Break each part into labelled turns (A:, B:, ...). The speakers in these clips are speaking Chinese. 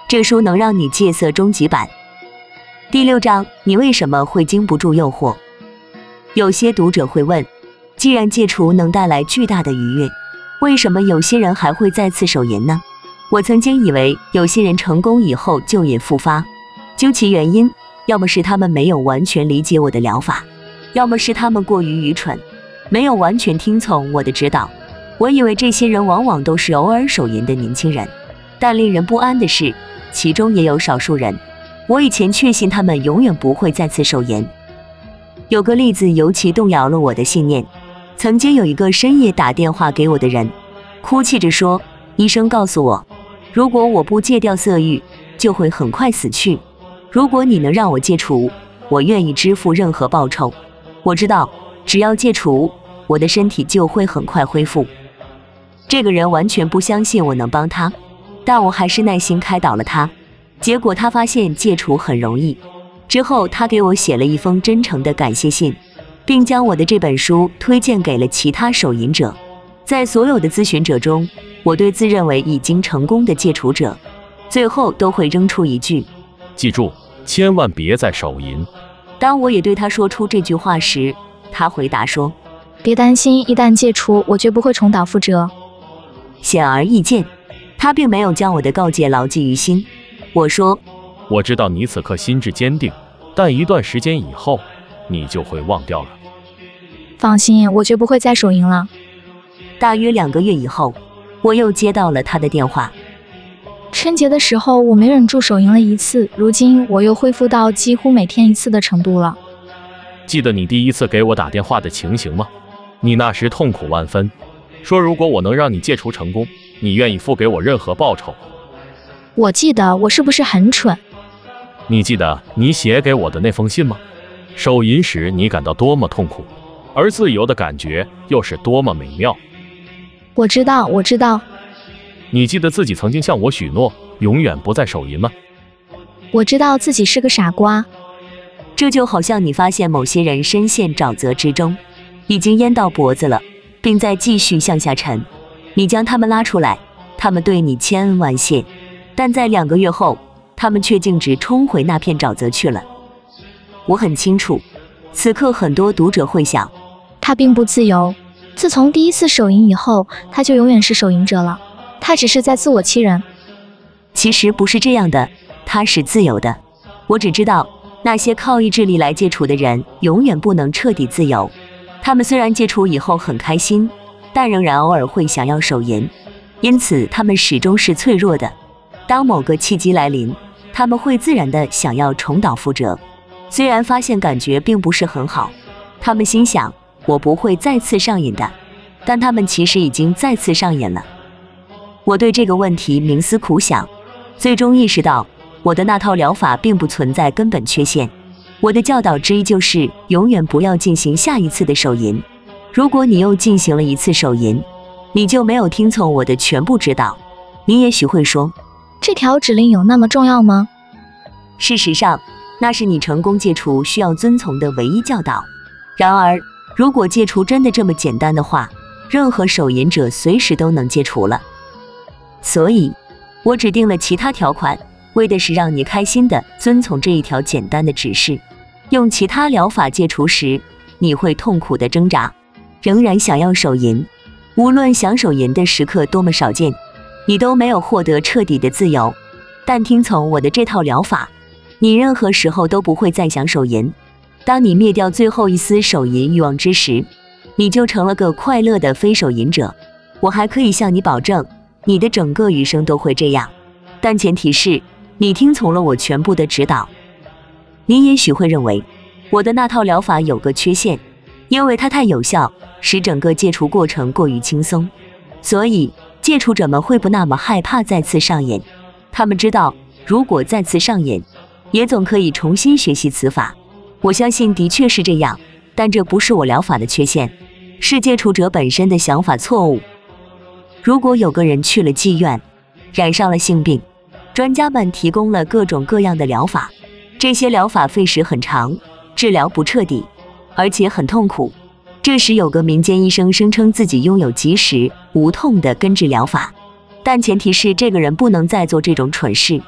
A: 这书能让你戒色终极版。第6章，你为什么会经不住诱惑？有些读者会问，既然戒除能带来巨大的愉悦，为什么有些人还会再次手淫呢？我曾经以为有些人成功以后就瘾复发，究其原因，要么是他们没有完全理解我的疗法，要么是他们过于愚蠢，没有完全听从我的指导。我以为这些人往往都是偶尔手淫的年轻人，但令人不安的是，其中也有少数人，我以前确信他们永远不会再次手淫。有个例子尤其动摇了我的信念。曾经有一个深夜打电话给我的人，哭泣着说，医生告诉我，如果我不戒掉色欲，就会很快死去。如果你能让我戒除，我愿意支付任何报酬。我知道，只要戒除，我的身体就会很快恢复。这个人完全不相信我能帮他，但我还是耐心开导了他。结果他发现戒除很容易。之后他给我写了一封真诚的感谢信，并将我的这本书推荐给了其他手淫者。在所有的咨询者中，我对自认为已经成功的戒除者，最后都会扔出一句：
B: 记住，千万别再手淫。
A: 当我也对他说出这句话时，他回答说：
C: 别担心，一旦戒除，我绝不会重蹈覆辙。
A: 显而易见，他并没有将我的告诫牢记于心。我说：
B: 我知道你此刻心智坚定，但一段时间以后，你就会忘掉了。
C: 放心，我绝不会再手淫了。
A: 大约2个月以后，我又接到了他的电话。
C: 春节的时候，我没忍住手淫了1次，如今我又恢复到几乎每天1次的程度了。
B: 记得你第1次给我打电话的情形吗？你那时痛苦万分，说如果我能让你戒除成功，你愿意付给我任何报酬。
C: 我记得，我是不是很蠢？
B: 你记得你写给我的那封信吗？手淫时你感到多么痛苦，而自由的感觉又是多么美妙。
C: 我知道，我知道。
B: 你记得自己曾经向我许诺，永远不再手淫吗？
C: 我知道自己是个傻瓜。
A: 这就好像你发现某些人深陷沼泽之中，已经淹到脖子了，并在继续向下沉。你将他们拉出来，他们对你千恩万谢，但在2个月后，他们却径直冲回那片沼泽去了。我很清楚，此刻很多读者会想，
C: 他并不自由。自从第1次手淫以后，他就永远是手淫者了。他只是在自我欺人。
A: 其实不是这样的，他是自由的。我只知道，那些靠意志力来戒除的人，永远不能彻底自由。他们虽然戒除以后很开心，但仍然偶尔会想要手淫，因此他们始终是脆弱的。当某个契机来临，他们会自然地想要重蹈覆辙。虽然发现感觉并不是很好，他们心想，我不会再次上瘾的，但他们其实已经再次上瘾了。我对这个问题冥思苦想，最终意识到，我的那套疗法并不存在根本缺陷。我的教导之一就是永远不要进行下一次的手淫。如果你又进行了1次手淫，你就没有听从我的全部指导。你也许会说，
C: 这条指令有那么重要吗？
A: 事实上，那是你成功戒除需要遵从的唯一教导。然而，如果戒除真的这么简单的话，任何手淫者随时都能戒除了。所以，我指定了其他条款，为的是让你开心地遵从这一条简单的指示。用其他疗法戒除时，你会痛苦地挣扎，仍然想要手淫。无论想手淫的时刻多么少见，你都没有获得彻底的自由。但听从我的这套疗法，你任何时候都不会再想手淫。当你灭掉最后一丝手淫欲望之时，你就成了个快乐的非手淫者。我还可以向你保证，你的整个余生都会这样，但前提是你听从了我全部的指导。你也许会认为，我的那套疗法有个缺陷，因为它太有效，使整个戒除过程过于轻松，所以戒除者们会不那么害怕再次上瘾。他们知道，如果再次上瘾，也总可以重新学习此法。我相信的确是这样，但这不是我疗法的缺陷，是戒除者本身的想法错误。如果有个人去了妓院，染上了性病，专家们提供了各种各样的疗法，这些疗法费时很长，治疗不彻底，而且很痛苦。这时有个民间医生声称自己拥有及时、无痛的根治疗法，但前提是这个人不能再做这种蠢事。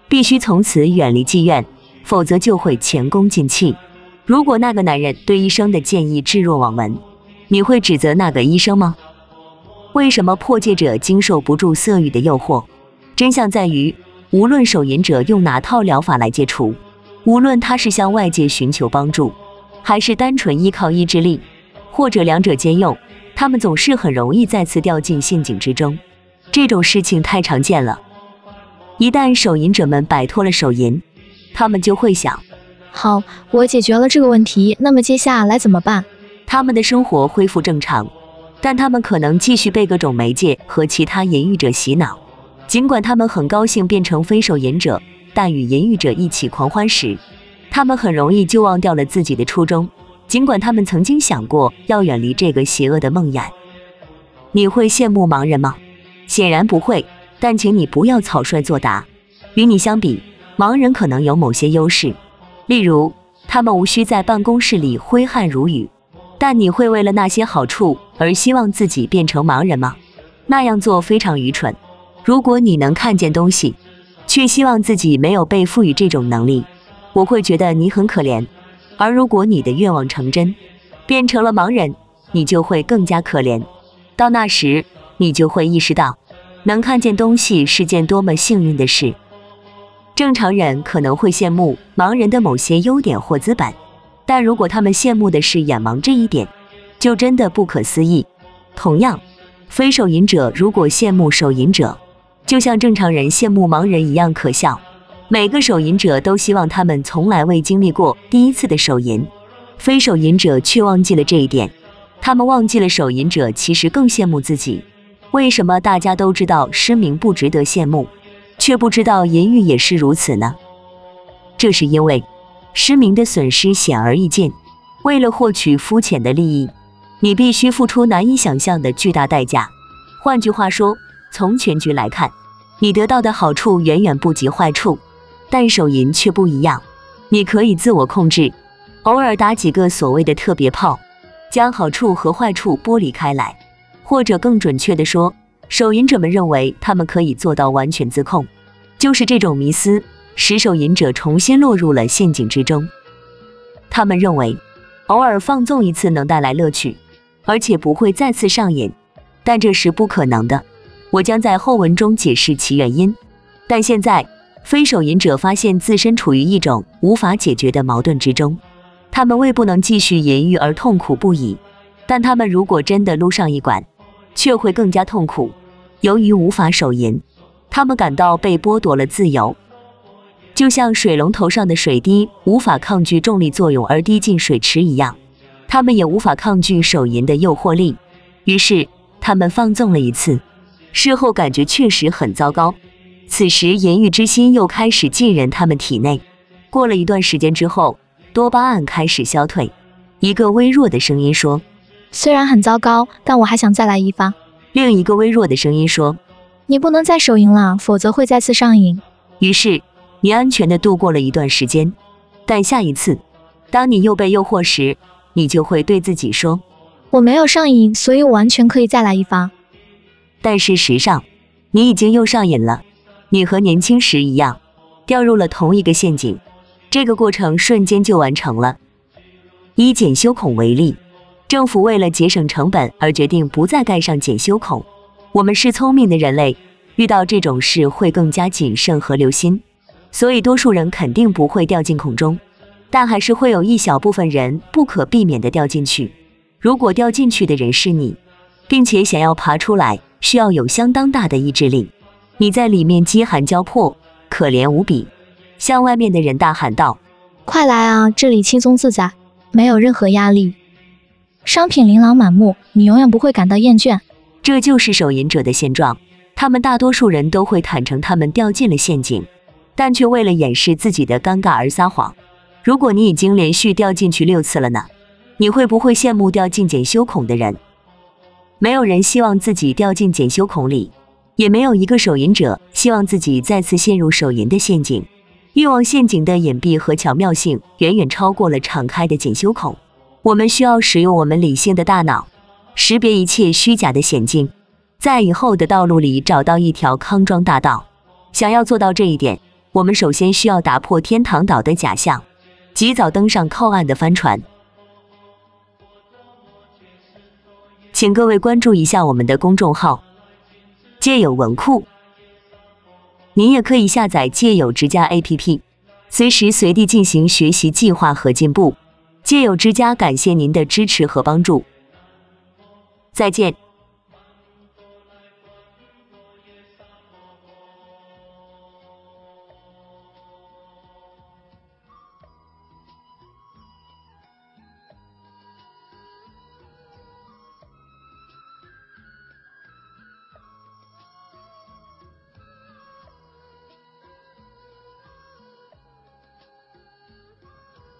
A: 必须从此远离妓院，否则就会前功尽弃。如果那个男人对医生的建议置若罔闻，你会指责那个医生吗？为什么破戒者经受不住色欲的诱惑？真相在于，无论手淫者用哪套疗法来戒除，无论他是向外界寻求帮助，还是单纯依靠意志力，或者两者兼用，他们总是很容易再次掉进陷阱之中。这种事情太常见了。一旦手淫者们摆脱了手淫，他们就会想，
C: 好，我解决了这个问题，那么接下来怎么办？
A: 他们的生活恢复正常，但他们可能继续被各种媒介和其他淫欲者洗脑。尽管他们很高兴变成非手淫者，但与淫欲者一起狂欢时，他们很容易就忘掉了自己的初衷，尽管他们曾经想过要远离这个邪恶的梦魇。你会羡慕盲人吗？显然不会，但请你不要草率作答。与你相比，盲人可能有某些优势，例如他们无需在办公室里挥汗如雨。但你会为了那些好处而希望自己变成盲人吗？那样做非常愚蠢。如果你能看见东西，却希望自己没有被赋予这种能力，我会觉得你很可怜。而如果你的愿望成真，变成了盲人，你就会更加可怜。到那时，你就会意识到，能看见东西是件多么幸运的事。正常人可能会羡慕盲人的某些优点或资本，但如果他们羡慕的是眼盲这一点，就真的不可思议。同样，非手淫者如果羡慕手淫者，就像正常人羡慕盲人一样可笑。每个手淫者都希望他们从来未经历过第一次的手淫，非手淫者却忘记了这一点。他们忘记了手淫者其实更羡慕自己。为什么大家都知道失明不值得羡慕，却不知道淫欲也是如此呢？这是因为失明的损失显而易见。为了获取肤浅的利益，你必须付出难以想象的巨大代价。换句话说，从全局来看，你得到的好处远远不及坏处。但手淫却不一样，你可以自我控制，偶尔打几个所谓的特别炮，将好处和坏处剥离开来。或者更准确地说，手淫者们认为他们可以做到完全自控，就是这种迷思使手淫者重新落入了陷阱之中。他们认为偶尔放纵一次能带来乐趣，而且不会再次上瘾，但这是不可能的。我将在后文中解释其原因。但现在非手淫者发现自身处于一种无法解决的矛盾之中，他们为不能继续淫欲而痛苦不已，但他们如果真的撸上一管，却会更加痛苦。由于无法手淫，他们感到被剥夺了自由，就像水龙头上的水滴无法抗拒重力作用而滴进水池一样，他们也无法抗拒手淫的诱惑力。于是他们放纵了一次，事后感觉确实很糟糕。此时淫欲之心又开始浸人他们体内。过了一段时间之后，多巴胺开始消退。一个微弱的声音说，
C: 虽然很糟糕，但我还想再来一发。
A: 另一个微弱的声音说，
C: 你不能再手淫了，否则会再次上瘾。
A: 于是你安全地度过了一段时间，但下一次当你又被诱惑时，你就会对自己说，
C: 我没有上瘾，所以我完全可以再来一发。
A: 但事实上你已经又上瘾了。你和年轻时一样，掉入了同一个陷阱。这个过程瞬间就完成了。以检修孔为例，政府为了节省成本而决定不再盖上检修孔。我们是聪明的人类，遇到这种事会更加谨慎和留心，所以多数人肯定不会掉进孔中，但还是会有一小部分人不可避免地掉进去。如果掉进去的人是你，并且想要爬出来，需要有相当大的意志力。你在里面饥寒交迫，可怜无比，向外面的人大喊道，
C: 快来啊，这里轻松自在，没有任何压力，商品琳琅满目，你永远不会感到厌倦。
A: 这就是手淫者的现状。他们大多数人都会坦诚他们掉进了陷阱，但却为了掩饰自己的尴尬而撒谎。如果你已经连续掉进去6次了呢？你会不会羡慕掉进检修孔的人？没有人希望自己掉进检修孔里，也没有一个手淫者希望自己再次陷入手淫的陷阱。欲望陷阱的隐蔽和巧妙性远远超过了敞开的检修孔。我们需要使用我们理性的大脑，识别一切虚假的险境，在以后的道路里找到一条康庄大道。想要做到这一点， 我们首先需要打破天堂岛的假象，及早登上靠岸的帆船。请各位关注一下我们的公众号“借友文库”，您也可以下载借友之家 APP， 随时随地进行学习计划和进步。借友之家感谢您的支持和帮助，再见。